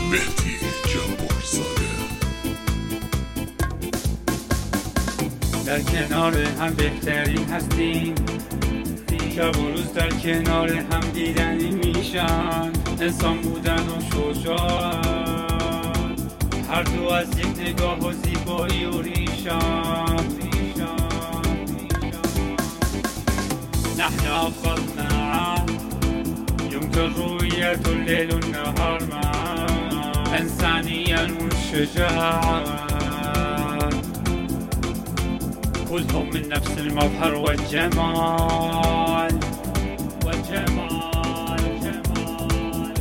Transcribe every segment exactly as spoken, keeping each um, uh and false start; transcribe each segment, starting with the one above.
مهدی جبارزاده. در کنار هم بهترین هستیم، شب و روز در کنار هم دیدنی میشن، انسان بودن و شجاعت، هر دو از یک نگاه و زیبایی و ریشان. نحن أفضل معا يمكن رؤية الليل والنهار معا، إنسانيا والشجاعة كلهم من نفس المظهر والجمال والجمال جمال.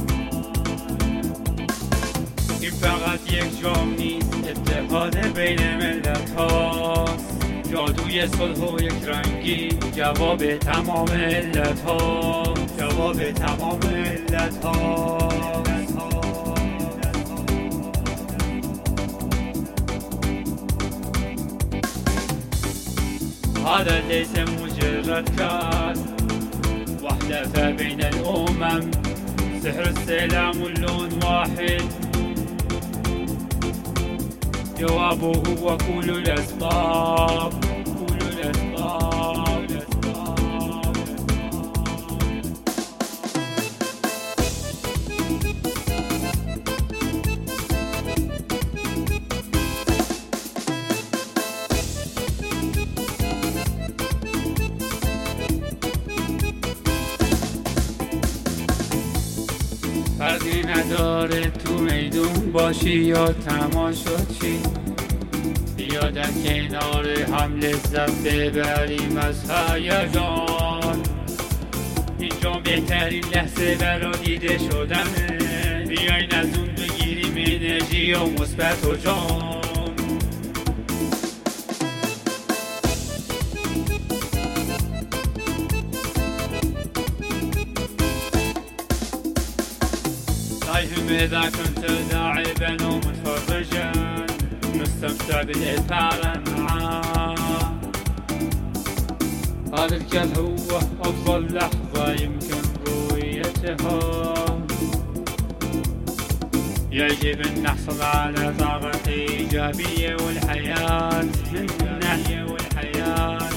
این فقط یک جام نیست، اتحاد بین ملت هاست، جادوی صلح و یک رنگی، جواب تمام علت ها، جواب تمام علت ها. هذا ليس مجرد كاس، وحدة بين الأمم، سحر السلام واللون واحد، جوابه هو كل الأسباب، كل الأسباب الأسباب. فرقی نداره تو میدون باشی یا تماشاچی، بیا در کنار هم لذت ببریم از هیجان. اینجا بهترین لحظه برا دیده شدنه، بیاین از اون بگیریم انرژی و مثبت و جان. طيب إذا كنت لاعبا ومتفرجا، نستمتع بالإثارة معاه. هذا الكل هو أفضل لحظة يمكن رؤيتها، يجب أن نحصل على طاقة إيجابية والحياة منه والحياة